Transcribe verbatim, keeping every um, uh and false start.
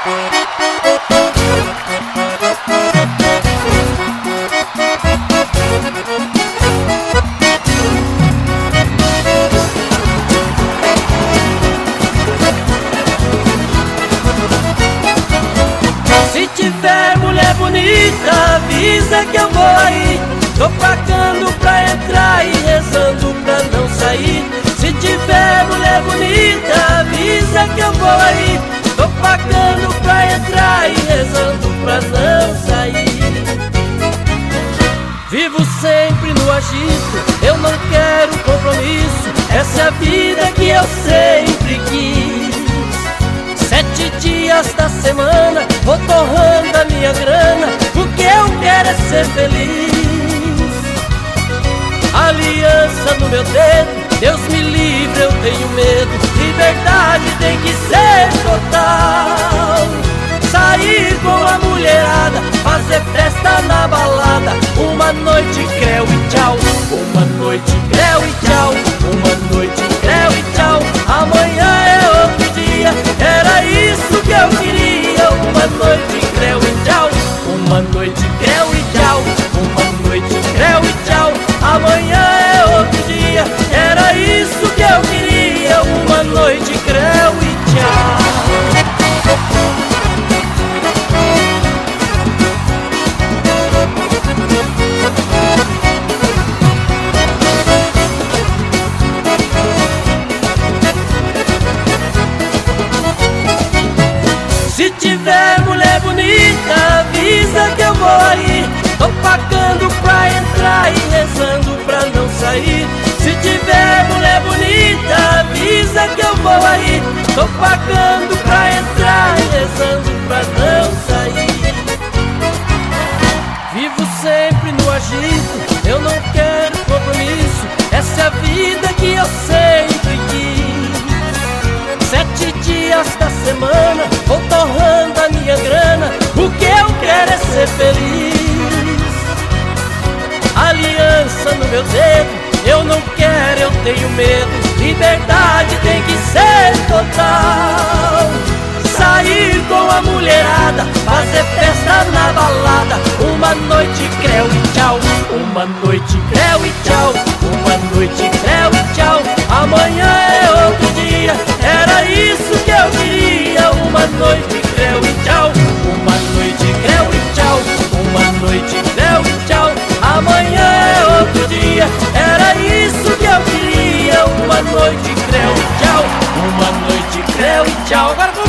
Se tiver mulher bonita, avisa que eu vou aí. Tô pagando pra entrar e rezando pra não sair. Se tiver mulher bonita, avisa que eu vou aí. Tô pagando pra entrar e rezando pra não sair. Vivo sempre no agito, eu não quero compromisso. Essa é a vida que eu sempre quis. Sete dias da semana, vou torrando a minha grana. O que eu quero é ser feliz. Aliança no meu dedo, Deus me livre, eu tenho medo. Liberdade tem que ser total. Sair com a mulherada, fazer festa na balada. Uma noite creu e tchau, uma noite creu e tchau, uma noite creu e tchau. Amanhã é outro dia, era isso que eu queria. Uma noite creu e tchau, uma noite creu e tchau, uma noite creu e tchau. Amanhã é outro dia, era isso que eu queria. Uma noite creu e tchau. Se tiver mulher bonita, avisa que eu vou aí. Tô pagando pra entrar e rezando pra não sair. Se tiver mulher bonita, avisa que eu vou aí. Tô pagando pra entrar e rezando pra não sair. Vivo sempre no agito, eu não quero compromisso. Essa é a vida que eu sempre quis. Sete dias da semana, vou torrando a minha grana. O que eu quero é ser feliz. Aliança no meu dedo, eu não quero, eu tenho medo. Liberdade tem que ser total. Sair com a mulherada, fazer festa na balada. Uma noite creu e tchau, uma noite creu e tchau, uma noite creu e tchau. Amanhã é outro dia, era isso que eu queria. Uma noite creu e tchau, uma noite creu e tchau, uma noite creu e tchau. Amanhã é outro dia, era isso que eu queria. Uma noite creu e tchau, uma noite creu e tchau. Agora